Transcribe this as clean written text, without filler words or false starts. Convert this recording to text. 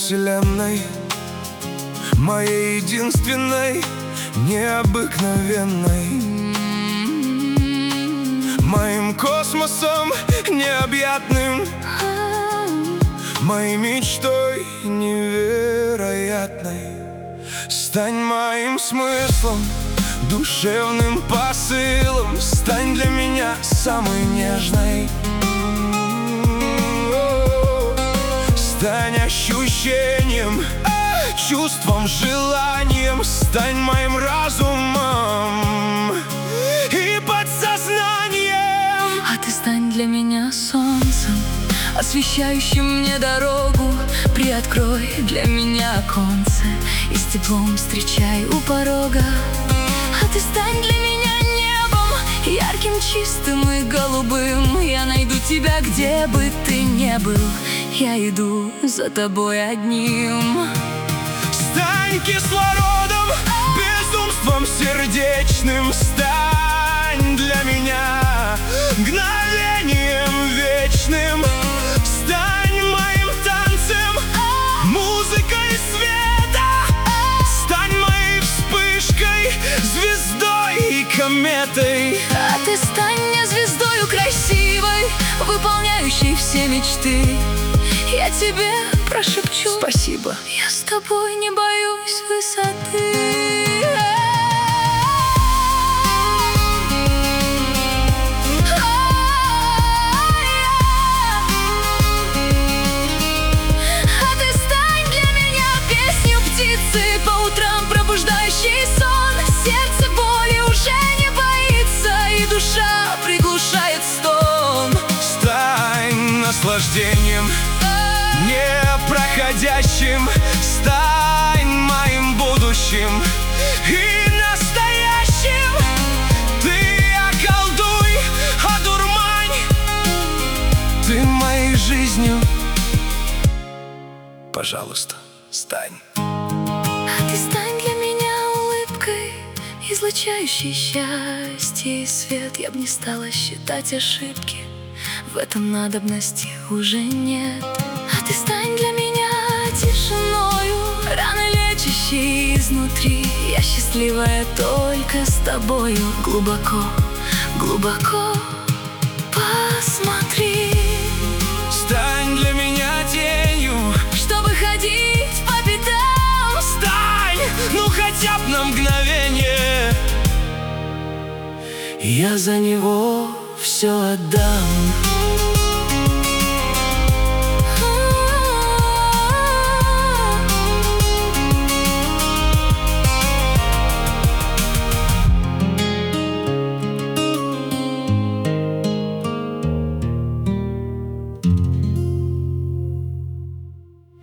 вселенной, моей единственной, необыкновенной, моим космосом необъятным, моей мечтой невероятной. Стань моим смыслом, душевным посылом, стань для меня самой нежной. Стань ощущением, чувством, желанием, стань моим разумом и подсознанием. А ты стань для меня солнцем, освещающим мне дорогу. Приоткрой для меня оконце и с теплом встречай у порога. А ты стань для меня небом, ярким, чистым и голубым. Я найду тебя, где бы ты ни был, я иду за тобой одним. Стань кислородом, безумством сердечным, стань для меня мгновением вечным. Стань моим танцем, музыкой света, стань моей вспышкой, звездой и кометой. А ты стань мне звездою красивой, выполняющей все мечты. Я тебе прошепчу спасибо. Я с тобой не боюсь высоты. А ты стань для меня песнью птицы, по утрам пробуждающий сон. Сердце боли уже не боится, и душа приглушает стон. Стань наслаждением непроходящим, стань моим будущим и настоящим. Ты околдуй, одурмань, ты моей жизнью, пожалуйста, стань. А ты стань для меня улыбкой, излучающей счастье и свет. Я б не стала считать ошибки, в этом надобности уже нет. А ты стань для меня тишиною, раны лечащей изнутри. Я счастливая только с тобою. Глубоко, глубоко посмотри. Стань для меня тенью, чтобы ходить по пятам. стань, ну хотя б на мгновение, я за него все отдам.